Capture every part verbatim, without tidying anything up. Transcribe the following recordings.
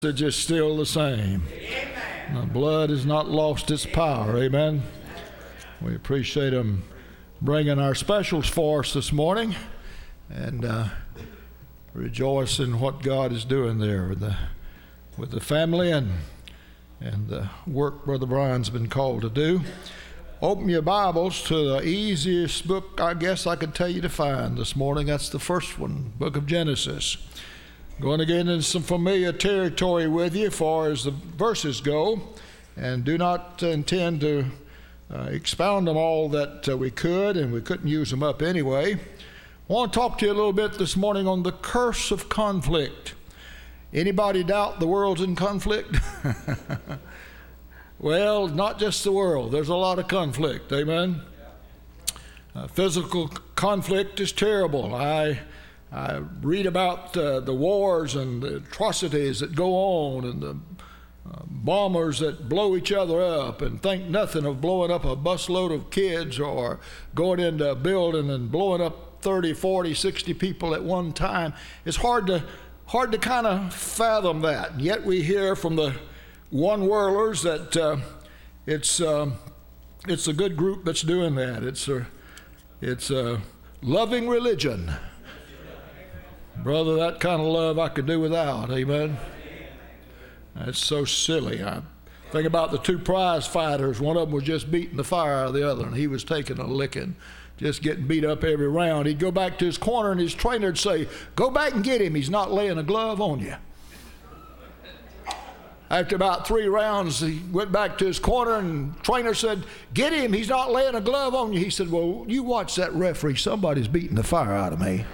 It's just still the same. Amen. The blood has not lost its power. Amen. We appreciate them bringing our specials for us this morning, and uh, rejoice in what God is doing there with the with the family and and the work Brother Brian's been called to do. Open your Bibles to the easiest book I guess I could tell you to find this morning. That's the first one, Book of Genesis. Going to get into some familiar territory with you as far as the verses go, and do not intend to uh, expound them all that uh, we could, and we couldn't use them up anyway. I want to talk to you a little bit this morning on the curse of conflict. Anybody doubt the world's in conflict? Well, not just the world. There's a lot of conflict. Amen. Uh, physical conflict is terrible. I I read about uh, the wars and the atrocities that go on, and the uh, bombers that blow each other up and think nothing of blowing up a busload of kids or going into a building and blowing up thirty, forty, sixty people at one time. It's hard to hard to kind of fathom that. And yet we hear from the one-worlders that uh, it's um, it's a good group that's doing that. It's a it's a loving religion. Brother, that kind of love I could do without. Amen. That's so silly. I think about the two prize fighters. One of them was just beating the fire out of the other, and he was taking a licking, just getting beat up every round. He'd go back to his corner, and his trainer would say, "Go back and get him. He's not laying a glove on you." After about three rounds, he went back to his corner, and the trainer said, "Get him. He's not laying a glove on you." He said, "Well, you watch that referee. Somebody's beating the fire out of me."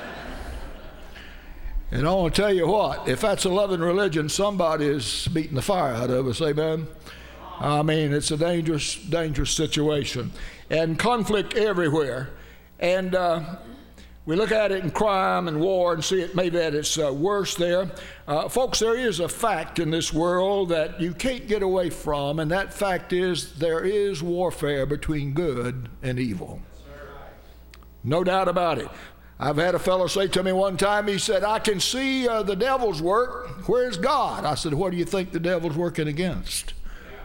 And I want to tell you what, if that's a loving religion, somebody is beating the fire out of us, amen? I mean, it's a dangerous, dangerous situation. And conflict everywhere. And uh, we look at it in crime and war and see it maybe at its uh, worst there. Uh, folks, there is a fact in this world that you can't get away from, and that fact is there is warfare between good and evil. No doubt about it. I've had a fellow say to me one time, he said, "I can see uh, the devil's work. Where's God?" I said, "What do you think the devil's working against?"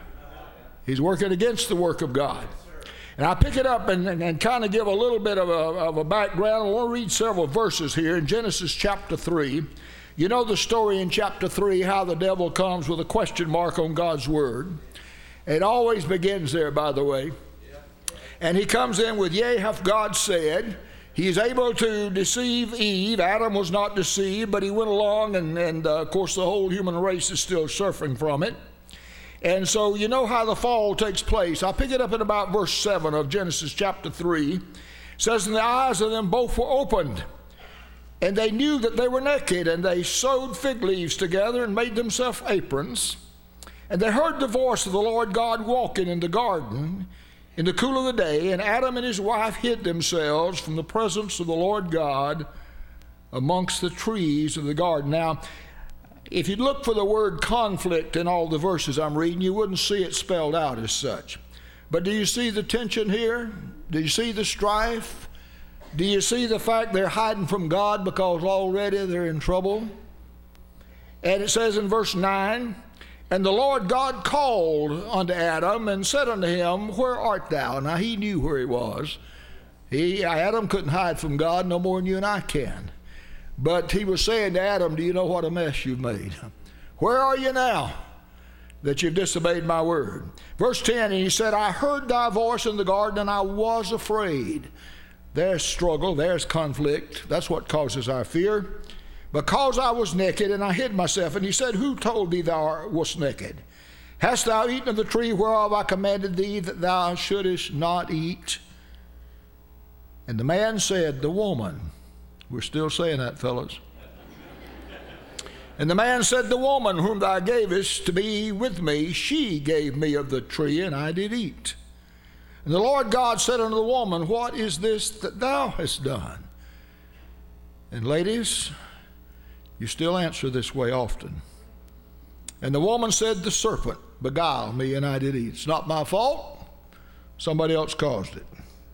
He's working against the work of God. And I pick it up and, and, and kind of give a little bit of a, of a background. I want to read several verses here in Genesis chapter three. You know the story in chapter three, how the devil comes with a question mark on God's word. It always begins there, by the way. And he comes in with, "Yea, hath God said." He is able to deceive Eve. Adam was not deceived, but he went along, and, and uh, of course the whole human race is still suffering from it. And so you know how the fall takes place. I pick it up at about verse seven of Genesis chapter three. It says, "And the eyes of them both were opened, and they knew that they were naked, and they sewed fig leaves together and made themselves aprons. And they heard the voice of the Lord God walking in the garden in the cool of the day, and Adam and his wife hid themselves from the presence of the Lord God amongst the trees of the garden." Now, if you look for the word conflict in all the verses I'm reading, you wouldn't see it spelled out as such. But do you see the tension here? Do you see the strife? Do you see the fact they're hiding from God because already they're in trouble? And it says in verse nine, "And the Lord God called unto Adam and said unto him, Where art thou?" Now he knew where he was. He, Adam couldn't hide from God no more than you and I can. But he was saying to Adam, "Do you know what a mess you've made? Where are you now that you've disobeyed my word?" Verse ten, "And he said, I heard thy voice in the garden, and I was afraid." There's struggle, there's conflict. That's what causes our fear. "Because I was naked, and I hid myself." And he said, "Who told thee thou wast naked? Hast thou eaten of the tree whereof I commanded thee that thou shouldest not eat?" And the man said, "The woman." We're still saying that, fellas. "And the man said, The woman whom thou gavest to be with me, she gave me of the tree, and I did eat. And the Lord God said unto the woman, What is this that thou hast done?" And ladies, you still answer this way often. "And the woman said, The serpent beguiled me, and I did eat." It's not my fault. Somebody else caused it.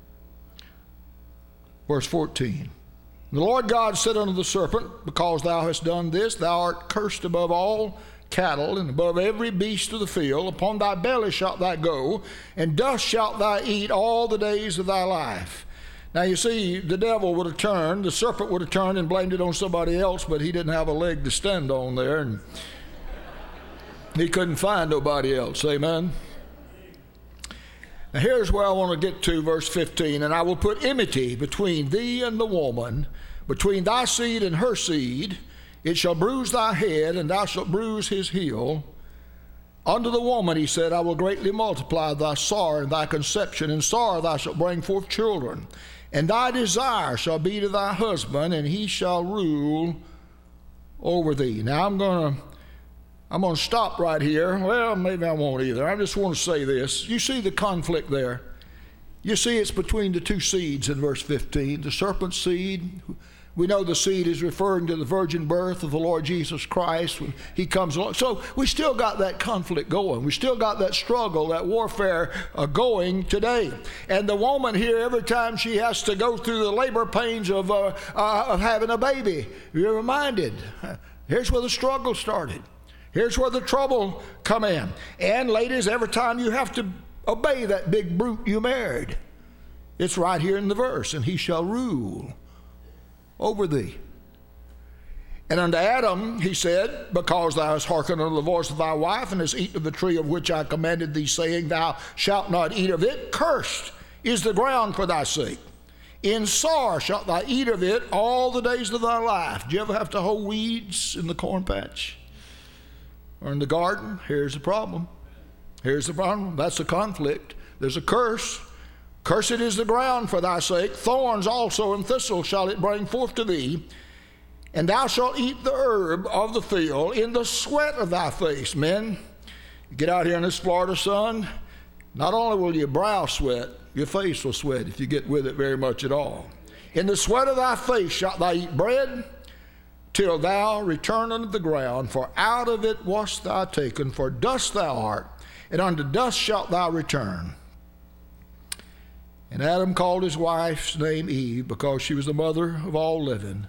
Verse fourteen. "The Lord God said unto the serpent, Because thou hast done this, thou art cursed above all cattle and above every beast of the field. Upon thy belly shalt thou go, and dust shalt thou eat all the days of thy life. Now you see, the devil would have turned, the serpent would have turned and blamed it on somebody else, but he didn't have a leg to stand on there, and he couldn't find nobody else. Amen. Now here's where I want to get to, verse fifteen. And I will put enmity between thee and the woman, between thy seed and her seed. It shall bruise thy head, and thou shalt bruise his heel. Unto the woman he said, I will greatly multiply thy sorrow and thy conception. In sorrow thou shalt bring forth children. And thy desire shall be to thy husband, and he shall rule over thee. Now I'm going to I'm going to stop right here. Well, maybe I won't either. I just want to say this. You see the conflict there. You see it's between the two seeds in verse fifteen. The serpent's seed. We know the seed is referring to the virgin birth of the Lord Jesus Christ when he comes along. So we still got that conflict going. We still got that struggle, that warfare uh, going today. And the woman here, every time she has to go through the labor pains of, uh, uh, of having a baby, you're reminded. Here's where the struggle started. Here's where the trouble come in. And ladies, every time you have to obey that big brute you married, it's right here in the verse. And he shall rule over thee. And unto Adam he said, because thou hast hearkened unto the voice of thy wife, and hast eaten of the tree of which I commanded thee, saying, thou shalt not eat of it, cursed is the ground for thy sake. In sorrow shalt thou eat of it all the days of thy life. Do you ever have to hoe weeds in the corn patch or in the garden? Here's the problem. Here's the problem. That's the conflict. There's a curse. Cursed is the ground for thy sake. Thorns also and thistles shall it bring forth to thee. And thou shalt eat the herb of the field in the sweat of thy face. Men, you get out here in this Florida sun, not only will your brow sweat, your face will sweat if you get with it very much at all. In the sweat of thy face shalt thou eat bread till thou return unto the ground, for out of it wast thou taken, for dust thou art, and unto dust shalt thou return. And Adam called his wife's name Eve, because she was the mother of all living.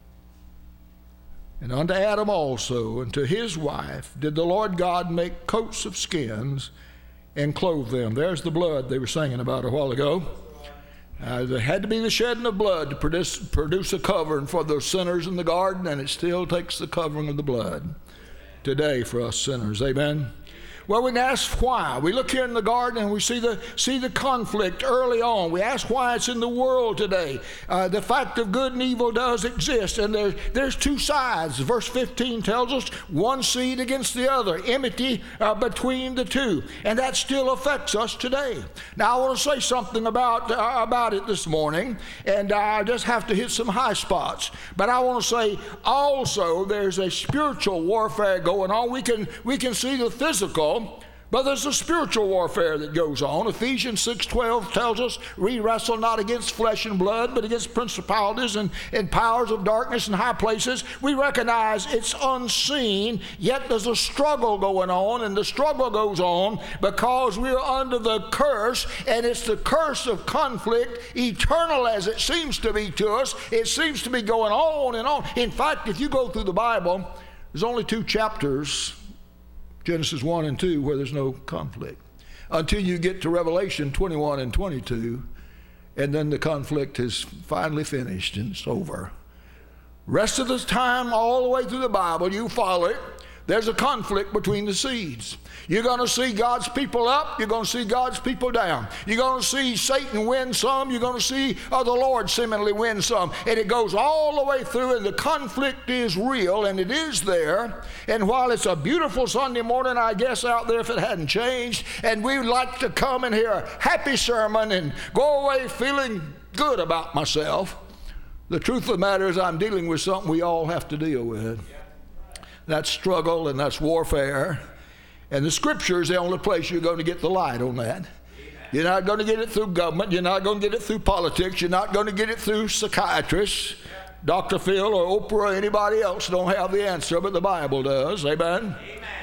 And unto Adam also, and to his wife, did the Lord God make coats of skins and clothe them. There's the blood they were singing about a while ago. Uh, there had to be the shedding of blood to produce, produce a covering for the sinners in the garden, and it still takes the covering of the blood today for us sinners. Amen. Well, we can ask why. We look here in the garden and we see the see the conflict early on. We ask why it's in the world today. Uh, the fact of good and evil does exist, and there, there's two sides. Verse fifteen tells us one seed against the other, enmity uh, between the two, and that still affects us today. Now, I want to say something about uh, about it this morning, and I just have to hit some high spots. But I want to say also there's a spiritual warfare going on. We can we can see the physical, but there's a spiritual warfare that goes on. Ephesians six twelve tells us, we wrestle not against flesh and blood, but against principalities and, and powers of darkness in high places. We recognize it's unseen, yet there's a struggle going on, and the struggle goes on because we're under the curse, and it's the curse of conflict, eternal as it seems to be to us. It seems to be going on and on. In fact, if you go through the Bible, there's only two chapters, Genesis one and two, where there's no conflict, until you get to Revelation twenty-one and twenty-two, and then the conflict is finally finished and it's over. Rest of the time, all the way through the Bible, you follow it, there's a conflict between the seeds. You're going to see God's people up. You're going to see God's people down. You're going to see Satan win some. You're going to see uh, the Lord seemingly win some. And it goes all the way through, and the conflict is real, and it is there. And while it's a beautiful Sunday morning, I guess, out there if it hadn't changed, and we would like to come and hear a happy sermon and go away feeling good about myself, the truth of the matter is I'm dealing with something we all have to deal with. That's struggle and that's warfare. And the Scripture is the only place you're going to get the light on that. Amen. You're not going to get it through government. You're not going to get it through politics. You're not going to get it through psychiatrists. Yeah. Doctor Phil or Oprah or anybody else don't have the answer, but the Bible does. Amen? Amen.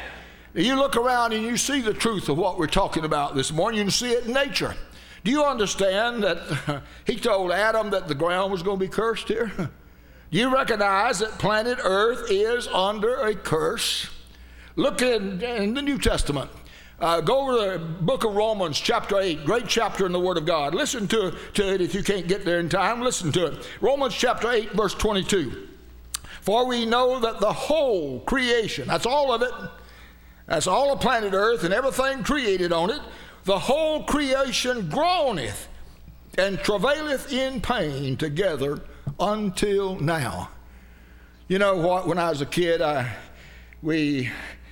You look around and you see the truth of what we're talking about this morning. You can see it in nature. Do you understand that he told Adam that the ground was going to be cursed here? Do you recognize that planet Earth is under a curse? Look in, in the New Testament. Uh, go over the book of Romans, chapter eight, great chapter in the Word of God. Listen to, to it if you can't get there in time. Listen to it. Romans chapter eight, verse twenty-two. For we know that the whole creation, that's all of it, that's all of planet Earth and everything created on it, the whole creation groaneth and travaileth in pain together until now. You know what? When I was a kid, I we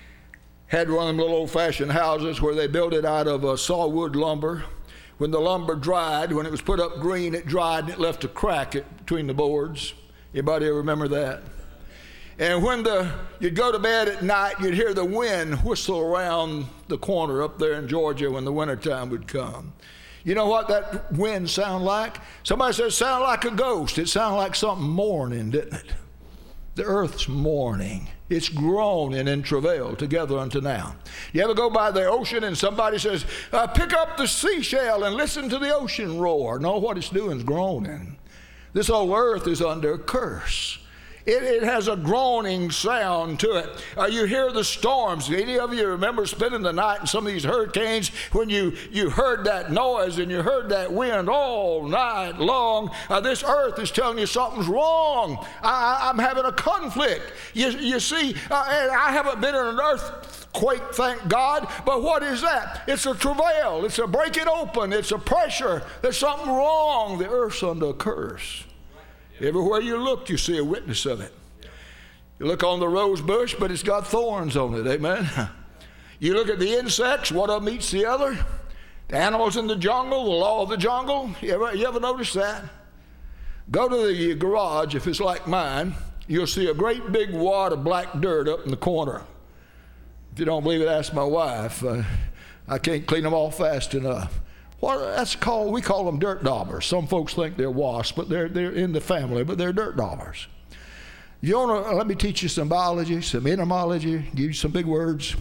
had one of them little old-fashioned houses where they built it out of uh, sawwood lumber. When the lumber dried, when it was put up green, it dried and it left a crack at, between the boards. Anybody ever remember that? And when the you'd go to bed at night, you'd hear the wind whistle around the corner up there in Georgia when the wintertime would come. You know what that wind sounded like? Somebody said it sounded like a ghost. It sounded like something mourning, didn't it? The earth's mourning. It's groaning in travail together unto now. You ever go by the ocean and somebody says, uh, pick up the seashell and listen to the ocean roar? No, what it's doing is groaning. This whole earth is under a curse. It, it has a groaning sound to it. Uh, you hear the storms. Any of you remember spending the night in some of these hurricanes when you, you heard that noise and you heard that wind all night long? Uh, this earth is telling you something's wrong. I, I'm having a conflict. You, you see, uh, and I haven't been in an earthquake, thank God, but what is that? It's a travail. It's a breaking open. It's a pressure. There's something wrong. The earth's under a curse. Everywhere you look, you see a witness of it. You look on the rose bush, but it's got thorns on it, amen? You look at the insects, one of them eats the other. The animals in the jungle, the law of the jungle. You ever, you ever notice that? Go to the garage, if it's like mine, you'll see a great big wad of black dirt up in the corner. If you don't believe it, ask my wife. Uh, I can't clean them off fast enough. Well, that's called, we call them dirt daubers. Some folks think they're wasps, but they're, they're in the family, but they're dirt daubers. You want to, let me teach you some biology, some entomology, give you some big words.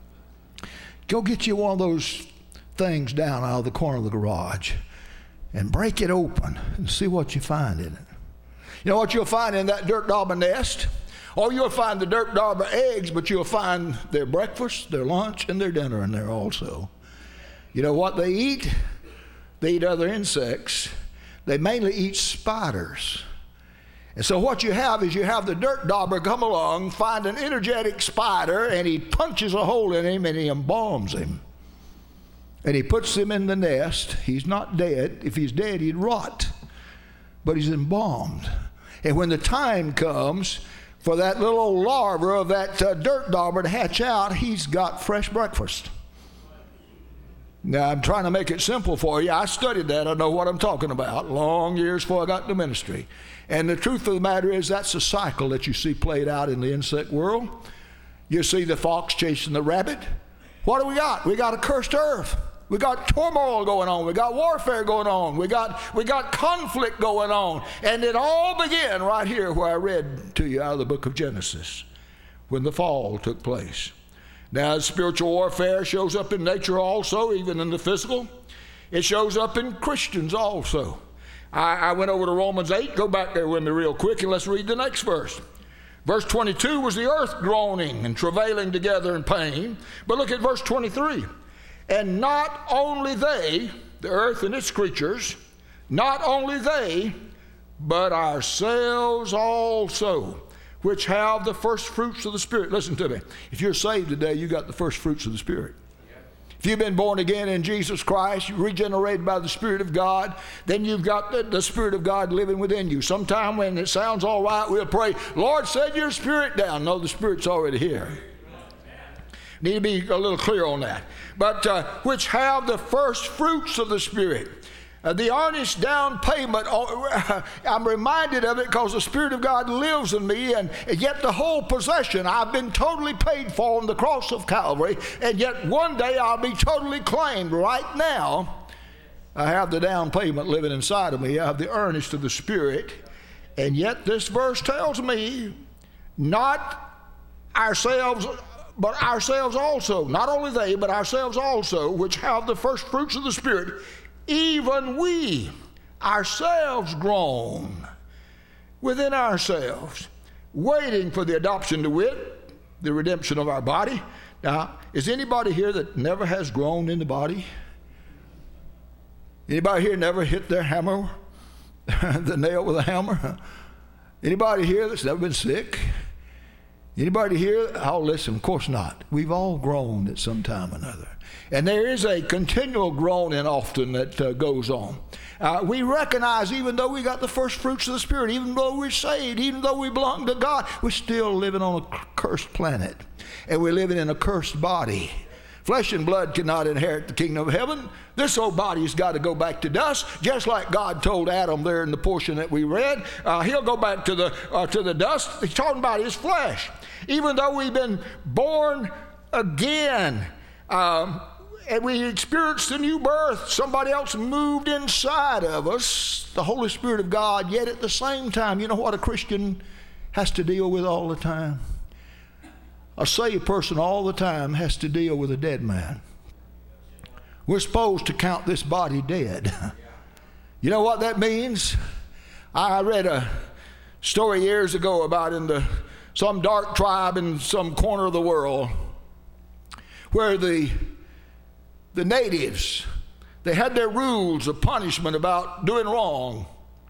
Go get you one of those things down out of the corner of the garage and break it open and see what you find in it. You know what you'll find in that dirt dauber nest? Or you'll find the dirt dauber eggs, but you'll find their breakfast, their lunch, and their dinner in there also. You know what they eat? They eat other insects. They mainly eat spiders. And so what you have is you have the dirt dauber come along, find an energetic spider, and he punches a hole in him and he embalms him. And he puts him in the nest. He's not dead. If he's dead, he'd rot. But he's embalmed. And when the time comes for that little old larva of that uh, dirt dauber to hatch out, he's got fresh breakfast. Now, I'm trying to make it simple for you. I studied that. I know what I'm talking about. Long years before I got into ministry. And the truth of the matter is that's a cycle that you see played out in the insect world. You see the fox chasing the rabbit. What do we got? We got a cursed earth. We got turmoil going on. We got warfare going on. We got, we got conflict going on. And it all began right here where I read to you out of the book of Genesis when the fall took place. Now, spiritual warfare shows up in nature also, even in the physical. It shows up in Christians also. I, I went over to Romans eight. Go back there with me real quick, and let's read the next verse. Verse twenty-two was the earth groaning and travailing together in pain. But look at verse twenty-three. And not only they, the earth and its creatures, not only they, but ourselves also, which have the first fruits of the Spirit. Listen to me. If you're saved today, you got the first fruits of the Spirit. If you've been born again in Jesus Christ, regenerated by the Spirit of God, then you've got the, the Spirit of God living within you. Sometime when it sounds all right, we'll pray, Lord, send your Spirit down. No, the Spirit's already here. Need to be a little clear on that. But uh, which have the first fruits of the Spirit. Uh, the earnest down payment, uh, I'm reminded of it because the Spirit of God lives in me, and, and yet the whole possession I've been totally paid for on the cross of Calvary, and yet one day I'll be totally claimed. Right now, I have the down payment living inside of me. I have the earnest of the Spirit, and yet this verse tells me not ourselves, but ourselves also, not only they, but ourselves also, which have the first fruits of the Spirit, even we ourselves groan within ourselves, waiting for the adoption to wit, the redemption of our body. Now, is anybody here that never has grown in the body? Anybody here never hit their hammer, the nail with a hammer? Anybody here that's never been sick? Anybody here? Oh, listen, of course not. We've all grown at some time or another. And there is a continual groaning often that uh, goes on. Uh, we recognize even though we got the first fruits of the Spirit, even though we're saved, even though we belong to God, we're still living on a cursed planet. And we're living in a cursed body. Flesh and blood cannot inherit the kingdom of heaven. This old body's got to go back to dust, just like God told Adam there in the portion that we read. Uh, he'll go back to the, uh, to the dust. He's talking about his flesh. Even though we've been born again, um, and we experienced a new birth, somebody else moved inside of us, the Holy Spirit of God, yet at the same time, you know what a Christian has to deal with all the time? A saved person all the time has to deal with a dead man. We're supposed to count this body dead. You know what that means? I read a story years ago about in the some dark tribe in some corner of the world where the the natives, they had their rules of punishment about doing wrong.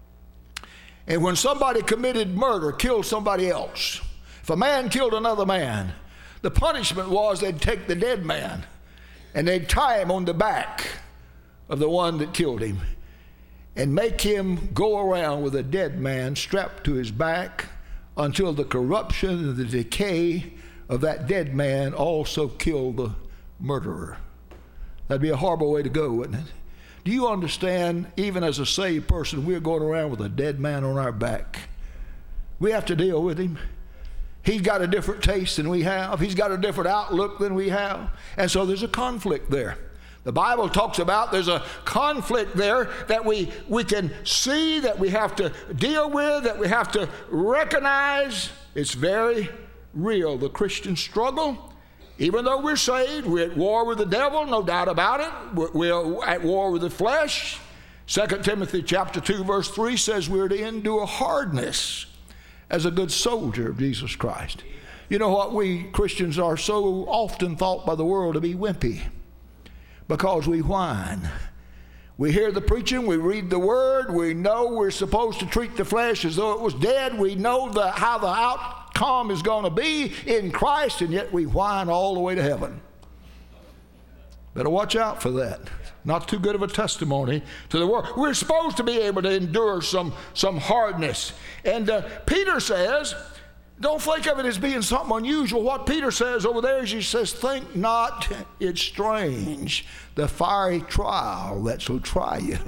And when somebody committed murder, killed somebody else, if a man killed another man, the punishment was they'd take the dead man and they'd tie him on the back of the one that killed him and make him go around with a dead man strapped to his back until the corruption and the decay of that dead man also killed the murderer. That'd be a horrible way to go, wouldn't it? Do you understand, even as a saved person, we're going around with a dead man on our back. We have to deal with him. He's got a different taste than we have. He's got a different outlook than we have. And so there's a conflict there. The Bible talks about there's a conflict there that we, we can see, that we have to deal with, that we have to recognize. It's very real. The Christian struggle, even though we're saved, we're at war with the devil, no doubt about it. We're, we're at war with the flesh. Second Timothy chapter two, verse three says we're to endure hardness as a good soldier of Jesus Christ. You know what? We Christians are so often thought by the world to be wimpy because we whine. We hear the preaching, we read the word, we know we're supposed to treat the flesh as though it was dead. We know the, how the outcome is going to be in Christ, and yet we whine all the way to heaven. Better watch out for that. Not too good of a testimony to the world. We're supposed to be able to endure some, some hardness. And uh, Peter says, don't think of it as being something unusual. What Peter says over there is he says, think not it's strange, the fiery trial that will try you.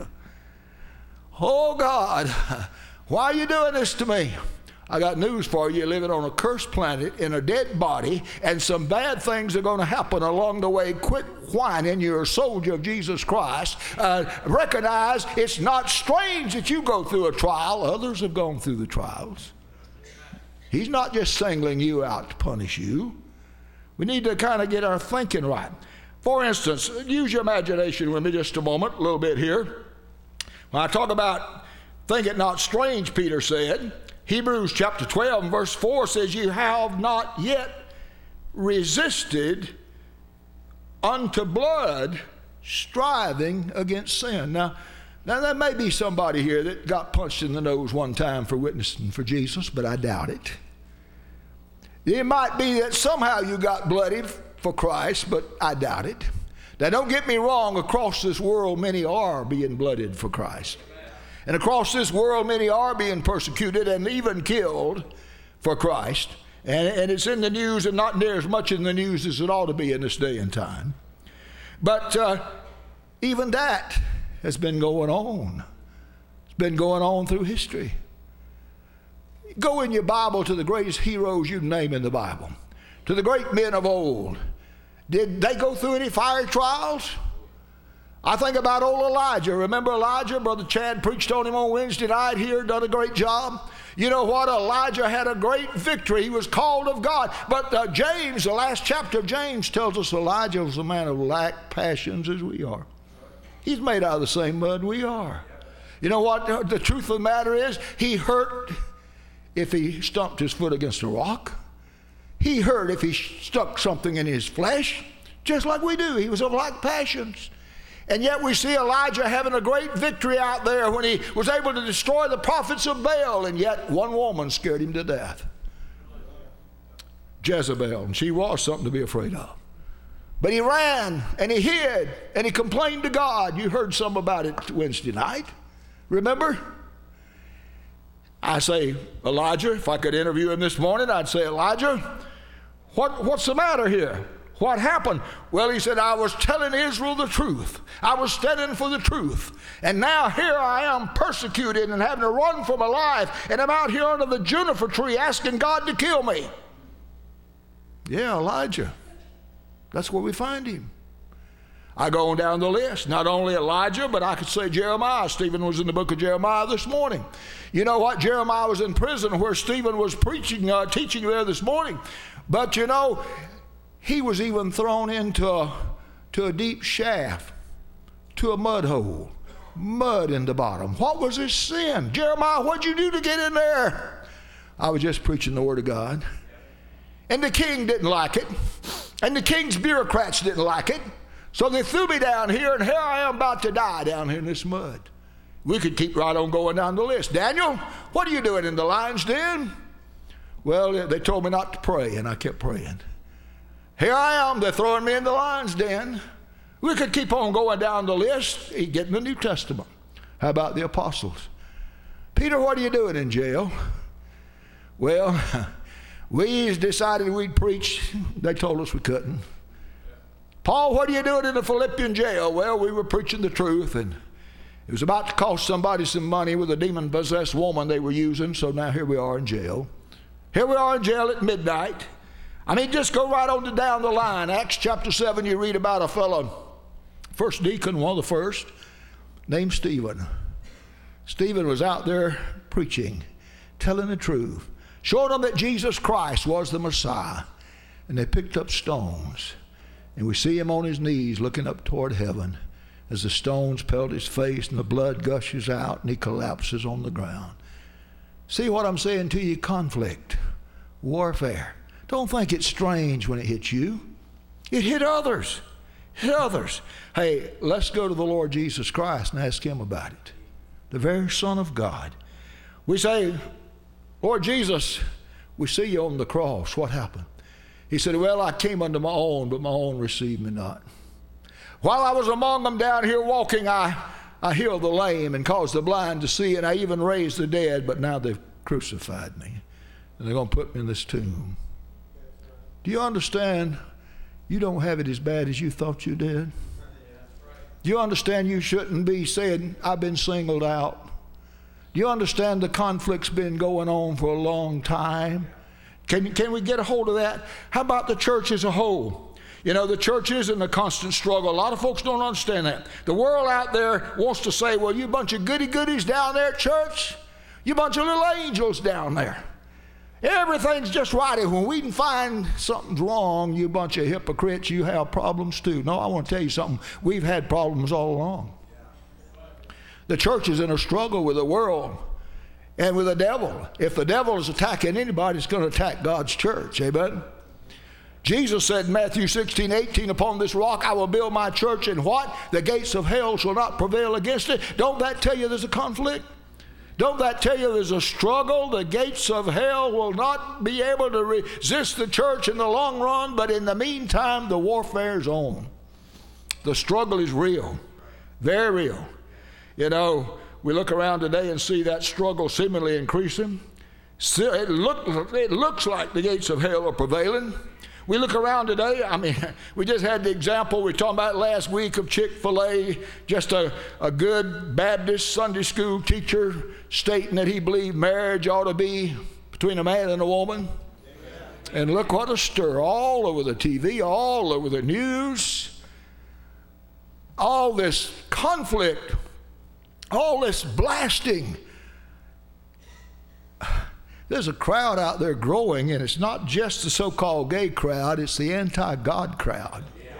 Oh God, why are you doing this to me? I got news for you. You're living on a cursed planet in a dead body, and some bad things are going to happen along the way. Quit whining. You're a soldier of Jesus Christ. Uh, recognize it's not strange that you go through a trial. Others have gone through the trials. He's not just singling you out to punish you. We need to kind of get our thinking right. For instance, use your imagination with me just a moment, a little bit here. When I talk about think it not strange, Peter said, Hebrews chapter twelve and verse four says, you have not yet resisted unto blood, striving against sin. Now, now there may be somebody here that got punched in the nose one time for witnessing for Jesus, but I doubt it. It might be that somehow you got bloodied for Christ, but I doubt it. Now don't get me wrong, across this world many are being blooded for Christ. And across this world, many are being persecuted and even killed for Christ. And, and it's in the news, and not near as much in the news as it ought to be in this day and time. But uh, even that has been going on. It's been going on through history. Go in your Bible to the greatest heroes you name in the Bible, to the great men of old. Did they go through any fire trials? I think about old Elijah. Remember Elijah? Brother Chad preached on him on Wednesday night here, done a great job. You know what? Elijah had a great victory. He was called of God. But uh, James, the last chapter of James, tells us Elijah was a man of like passions as we are. He's made out of the same mud we are. You know what? The truth of the matter is, he hurt if he stumped his foot against a rock. He hurt if he stuck something in his flesh, just like we do. He was of like passions. And yet we see Elijah having a great victory out there when he was able to destroy the prophets of Baal, and yet one woman scared him to death. Jezebel, and she was something to be afraid of. But he ran, and he hid, and he complained to God. You heard some about it Wednesday night. Remember? I say, Elijah, if I could interview him this morning, I'd say, Elijah, what, what's the matter here? What happened? Well, he said, I was telling Israel the truth. I was standing for the truth. And now here I am persecuted and having to run for my life. And I'm out here under the juniper tree asking God to kill me. Yeah, Elijah. That's where we find him. I go on down the list. Not only Elijah, but I could say Jeremiah. Stephen was in the book of Jeremiah this morning. You know what? Jeremiah was in prison where Stephen was preaching, uh, teaching there this morning. But you know, he was even thrown into a, to a deep shaft, to a mud hole, mud in the bottom. What was his sin? Jeremiah, what'd you do to get in there? I was just preaching the word of God. And the king didn't like it. And the king's bureaucrats didn't like it. So they threw me down here, and here I am about to die down here in this mud. We could keep right on going down the list. Daniel, what are you doing in the lion's den? Well, they told me not to pray, and I kept praying. Here I am, they're throwing me in the lion's den. We could keep on going down the list, getting the New Testament. How about the apostles? Peter, what are you doing in jail? Well, we decided we'd preach. They told us we couldn't. Paul, what are you doing in the Philippian jail? Well, we were preaching the truth, and it was about to cost somebody some money with a demon-possessed woman they were using, so now here we are in jail. Here we are in jail at midnight. I mean, just go right on to down the line. Acts chapter seven, you read about a fellow, first deacon, one of the first, named Stephen. Stephen was out there preaching, telling the truth, showing them that Jesus Christ was the Messiah. And they picked up stones. And we see him on his knees looking up toward heaven as the stones pelt his face and the blood gushes out and he collapses on the ground. See what I'm saying to you? Conflict, warfare. Don't think it's strange when it hits you. It hit others. Hit others. Hey, let's go to the Lord Jesus Christ and ask him about it. The very Son of God. We say, Lord Jesus, we see you on the cross. What happened? He said, well, I came unto my own, but my own received me not. While I was among them down here walking, I, I healed the lame and caused the blind to see, and I even raised the dead, but now they've crucified me. And they're going to put me in this tomb. Do you understand? You don't have it as bad as you thought you did. Do you understand you shouldn't be saying, I've been singled out? Do you understand the conflict's been going on for a long time? Can, can we get a hold of that? How about the church as a whole? You know, the church is in a constant struggle. A lot of folks don't understand that. The world out there wants to say, well, you bunch of goody-goodies down there at church. You bunch of little angels down there. Everything's just right. When we can find something's wrong, you bunch of hypocrites, you have problems too. No, I want to tell you something. We've had problems all along. The church is in a struggle with the world and with the devil. If the devil is attacking anybody, it's going to attack God's church. Amen? Jesus said in Matthew sixteen, eighteen, upon this rock I will build my church, and what? The gates of hell shall not prevail against it. Don't that tell you there's a conflict? Don't that tell you there's a struggle? The gates of hell will not be able to resist the church in the long run, but in the meantime, the warfare is on. The struggle is real, very real. You know, we look around today and see that struggle seemingly increasing. It, look, it looks like the gates of hell are prevailing. We look around today, I mean, we just had the example we talked about last week of Chick-fil-A, just a, a good Baptist Sunday school teacher stating that he believed marriage ought to be between a man and a woman. Amen. And look what a stir, all over the T V, all over the news, all this conflict, all this blasting. There's a crowd out there growing, and it's not just the so-called gay crowd, it's the anti-God crowd. Yeah.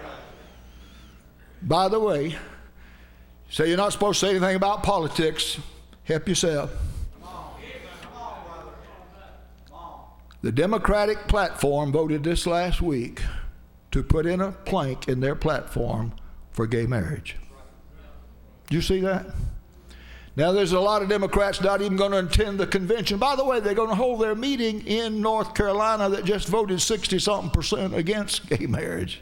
By the way, so you're not supposed to say anything about politics. Help yourself. Come on. Come on, brother. Come on. The Democratic platform voted this last week to put in a plank in their platform for gay marriage. Do you see that? Now, there's a lot of Democrats not even going to attend the convention. By the way, they're going to hold their meeting in North Carolina that just voted sixty-something percent against gay marriage.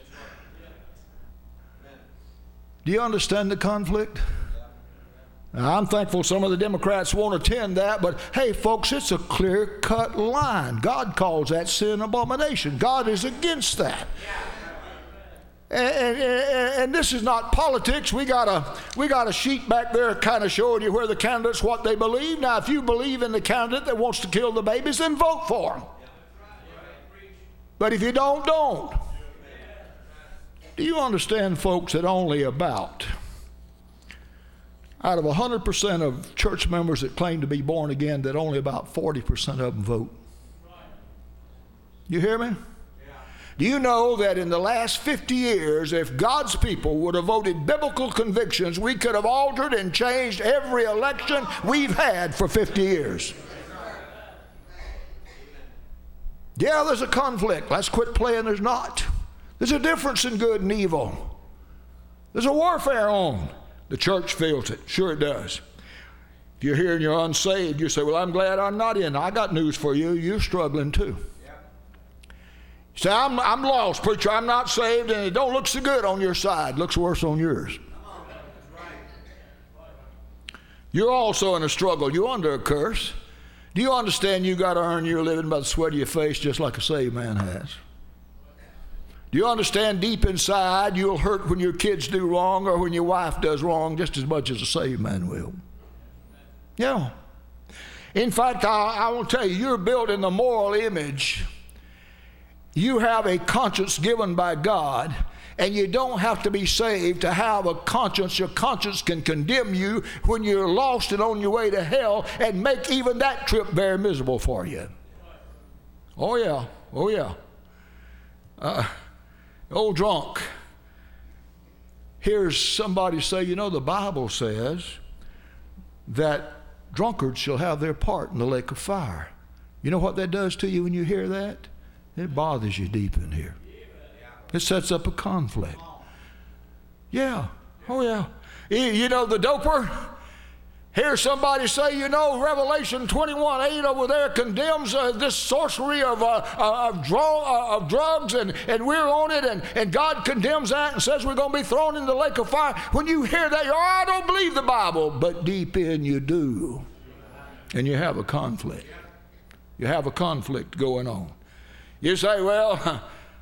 Do you understand the conflict? Now, I'm thankful some of the Democrats won't attend that, but hey, folks, it's a clear-cut line. God calls that sin abomination. God is against that. And, and, and this is not politics. We got a we got a sheet back there kind of showing you where the candidates, what they believe. Now, if you believe in the candidate that wants to kill the babies, then vote for him. But if you don't, don't. Do you understand, folks, that only about out of one hundred percent of church members that claim to be born again, that only about forty percent of them vote? You hear me? Do you know that in the last fifty years, if God's people would have voted biblical convictions, we could have altered and changed every election we've had for fifty years? Yeah, there's a conflict. Let's quit playing there's not. There's a difference in good and evil. There's a warfare on. The church feels it. Sure it does. If you're here and you're unsaved, you say, well, I'm glad I'm not in. I got news for you. You're struggling too. Say, I'm, I'm lost, preacher. I'm not saved, and it don't look so good on your side. It looks worse on yours. You're also in a struggle. You're under a curse. Do you understand you got to earn your living by the sweat of your face just like a saved man has? Do you understand deep inside you'll hurt when your kids do wrong or when your wife does wrong just as much as a saved man will? Yeah. In fact, I, I will tell you, you're building a moral image. You have a conscience given by God, and you don't have to be saved to have a conscience. Your conscience can condemn you when you're lost and on your way to hell and make even that trip very miserable for you. Oh, yeah. Oh, yeah. Uh, old drunk. Here's somebody say, you know, the Bible says that drunkards shall have their part in the lake of fire. You know what that does to you when you hear that? It bothers you deep in here. It sets up a conflict. Yeah. Oh, yeah. You know, the doper, hear somebody say, you know, Revelation twenty-one eight over there condemns uh, this sorcery of, uh, of, draw, uh, of drugs, and, and we're on it, and, and God condemns that and says we're going to be thrown in the lake of fire. When you hear that, you're, oh, I don't believe the Bible. But deep in you do. And you have a conflict. You have a conflict going on. You say, well,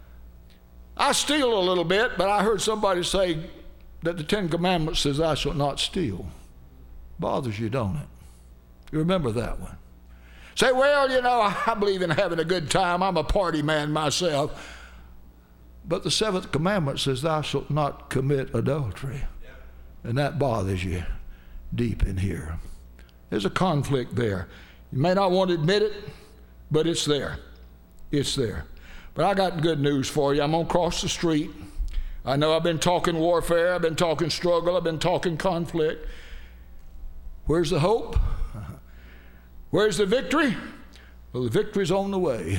I steal a little bit, but I heard somebody say that the Ten Commandments says I shall not steal. Bothers you, don't it? You remember that one. Say, well, you know, I believe in having a good time. I'm a party man myself. But the seventh commandment says thou shalt not commit adultery. And that bothers you deep in here. There's a conflict there. You may not want to admit it, but it's there. It's there. But I got good news for you. I'm going to cross the street. I know I've been talking warfare. I've been talking struggle. I've been talking conflict. Where's the hope? Where's the victory? Well, the victory's on the way.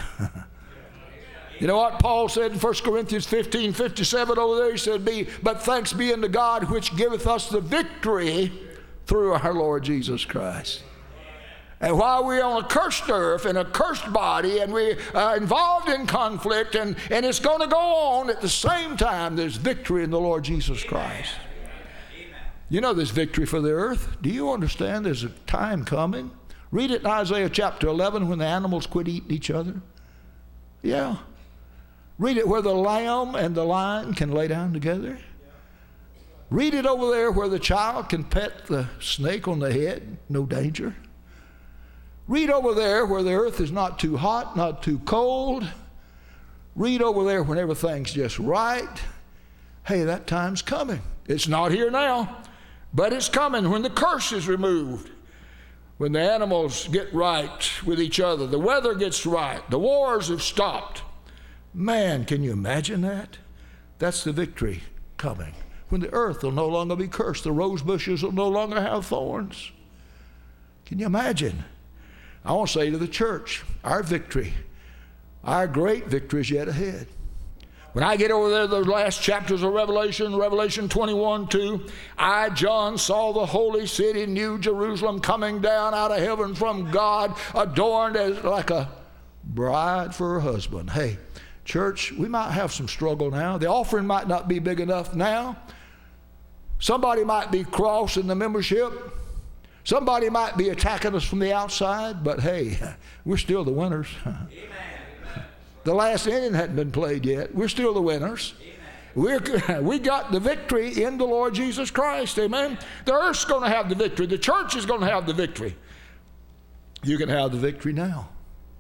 You know what Paul said in First Corinthians fifteen fifty-seven over there? He said, be, but thanks be unto God which giveth us the victory through our Lord Jesus Christ. And while we're on a cursed earth and a cursed body and we're uh, involved in conflict and, and it's going to go on, at the same time there's victory in the Lord Jesus Christ. Amen. You know there's victory for the earth. Do you understand there's a time coming? Read it in Isaiah chapter eleven when the animals quit eating each other. Yeah. Read it where the lamb and the lion can lay down together. Read it over there where the child can pet the snake on the head, no danger. Read over there where the earth is not too hot, not too cold. Read over there when everything's just right. Hey, that time's coming. It's not here now, but it's coming when the curse is removed. When the animals get right with each other, the weather gets right, the wars have stopped. Man, can you imagine that? That's the victory coming. When the earth will no longer be cursed, the rose bushes will no longer have thorns. Can you imagine? I want to say to the church, our victory Our great victory is yet ahead. When I get over there, the last chapters of Revelation, Revelation twenty-one, two, I, John, saw the holy city, New Jerusalem, coming down out of heaven from God, adorned as like a bride for her husband. Hey, church, we might have some struggle now. The offering might not be big enough now. Somebody might be crossing the membership. Somebody might be attacking us from the outside, but hey, we're still the winners. Amen. The last inning hadn't been played yet. We're still the winners. We're, we got the victory in the Lord Jesus Christ. Amen. The earth's going to have the victory. The church is going to have the victory. You can have the victory now.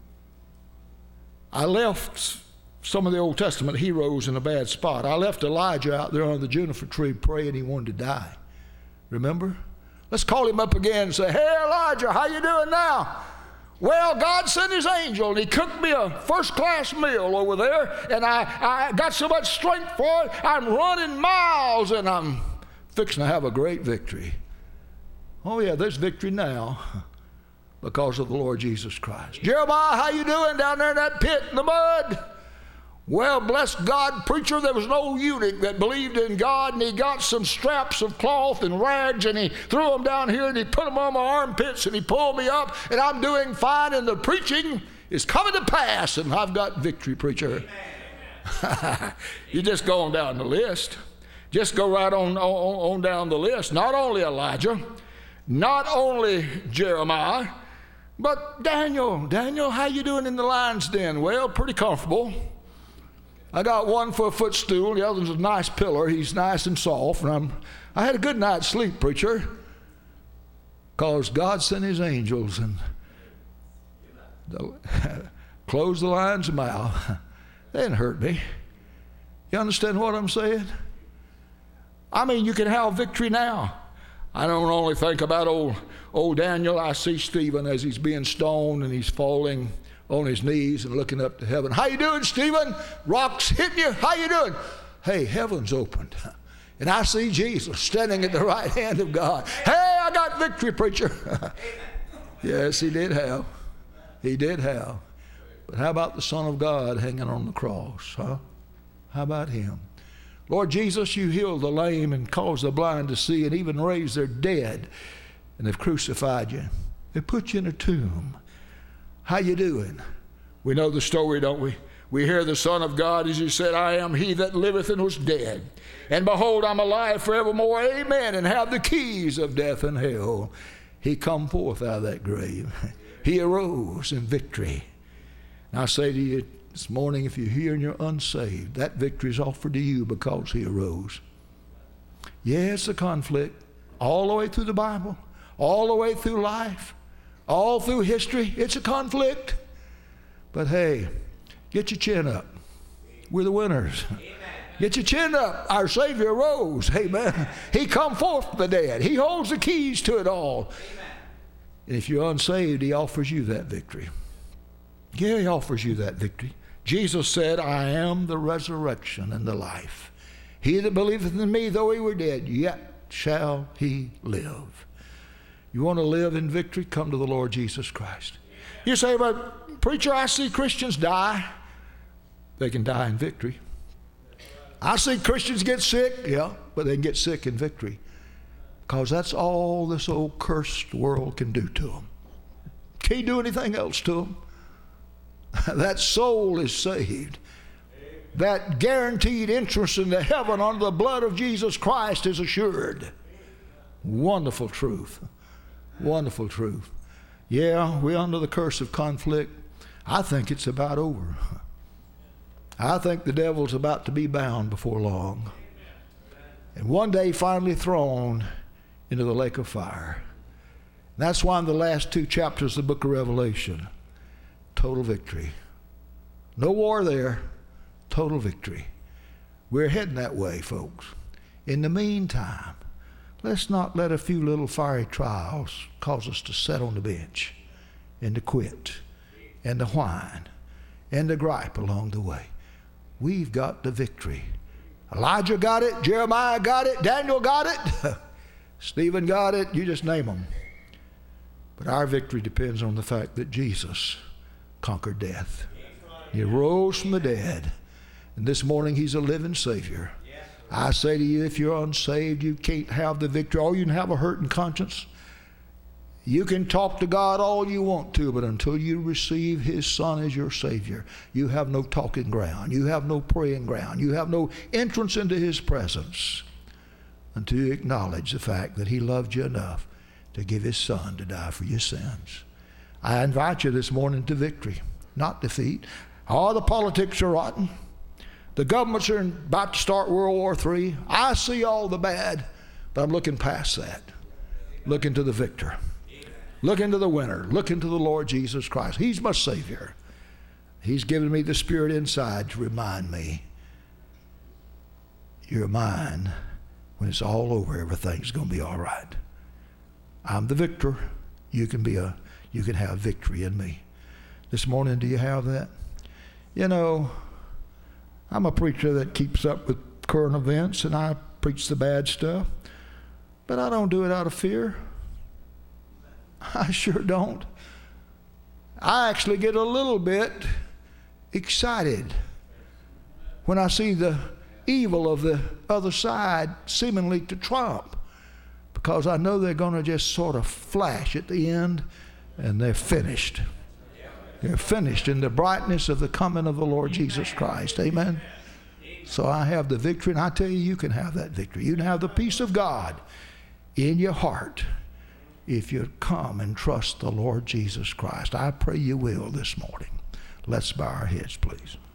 I left some of the Old Testament heroes in a bad spot. I left Elijah out there under the juniper tree praying he wanted to die. Remember? Let's call him up again and say, hey, Elijah, how you doing now? Well, God sent his angel, and he cooked me a first-class meal over there, and I, I got so much strength for it, I'm running miles, and I'm fixing to have a great victory. Oh, yeah, there's victory now because of the Lord Jesus Christ. Jeremiah, how you doing down there in that pit in the mud? Well, bless God, preacher, there was an old eunuch that believed in God, and he got some straps of cloth and rags, and he threw them down here, and he put them on my armpits, and he pulled me up, and I'm doing fine, and the preaching is coming to pass, and I've got victory, preacher. You just go on down the list. Just go right on, on, on down the list. Not only Elijah, not only Jeremiah, but Daniel. Daniel, how you doing in the lion's den? Well, pretty comfortable. I got one for a footstool, the other's a nice pillar. He's nice and soft, and I'm, I had a good night's sleep, preacher, because God sent his angels and the, closed the lion's mouth. They didn't hurt me. You understand what I'm saying? I mean, you can have victory now. I don't only think about old, old Daniel. I see Stephen as he's being stoned and he's falling on his knees and looking up to heaven. How you doing, Stephen? Rocks hitting you. How you doing? Hey, heaven's opened. And I see Jesus standing at the right hand of God. Hey, I got victory, preacher. Yes, he did have. He did have. But how about the Son of God hanging on the cross, huh? How about him? Lord Jesus, you healed the lame and caused the blind to see and even raised their dead. And they've crucified you. They put you in a tomb. How you doing? We know the story, don't we? We hear the Son of God as he said, I am he that liveth and was dead. And behold, I'm alive forevermore. Amen. And have the keys of death and hell. He come forth out of that grave. He arose in victory. And I say to you this morning, if you're here and you're unsaved, that victory is offered to you because he arose. Yeah, it's a conflict all the way through the Bible, all the way through life. All through history, it's a conflict. But hey, get your chin up. We're the winners. Amen. Get your chin up. Our Savior rose. Amen. He come forth from the dead. He holds the keys to it all. Amen. And if you're unsaved, he offers you that victory. Yeah, he offers you that victory. Jesus said, I am the resurrection and the life. He that believeth in me, though he were dead, yet shall he live. You want to live in victory? Come to the Lord Jesus Christ. You say, but preacher, I see Christians die. They can die in victory. I see Christians get sick. Yeah, but they can get sick in victory. Because that's all this old cursed world can do to them. Can't do anything else to them. That soul is saved. That guaranteed entrance into heaven under the blood of Jesus Christ is assured. Wonderful truth. Wonderful truth. Yeah, we're under the curse of conflict. I think it's about over. I think the devil's about to be bound before long. And one day finally thrown into the lake of fire. And that's why in the last two chapters of the book of Revelation, total victory. No war there, total victory. We're heading that way, folks. In the meantime, let's not let a few little fiery trials cause us to sit on the bench and to quit and to whine and to gripe along the way. We've got the victory. Elijah got it, Jeremiah got it, Daniel got it, Stephen got it, you just name them. But our victory depends on the fact that Jesus conquered death. He rose from the dead. And this morning he's a living Savior. I say to you, if you're unsaved, you can't have the victory. Or you can have a hurting conscience. You can talk to God all you want to, but until you receive his Son as your Savior, you have no talking ground. You have no praying ground. You have no entrance into his presence until you acknowledge the fact that he loved you enough to give his Son to die for your sins. I invite you this morning to victory, not defeat. All the politics are rotten. The governments are about to start World War Three. I see all the bad, but I'm looking past that. Looking to the victor. Looking to the winner. Looking to the Lord Jesus Christ. He's my Savior. He's given me the Spirit inside to remind me, you're mine. When it's all over, everything's going to be all right. I'm the victor. You can be a, you can have victory in me. This morning, do you have that? You know, I'm a preacher that keeps up with current events, and I preach the bad stuff, but I don't do it out of fear. I sure don't. I actually get a little bit excited when I see the evil of the other side seemingly to trump, because I know they're going to just sort of flash at the end and they're finished. They're finished in the brightness of the coming of the Lord Jesus Christ. Amen. So I have the victory, and I tell you, you can have that victory. You can have the peace of God in your heart if you come and trust the Lord Jesus Christ. I pray you will this morning. Let's bow our heads, please.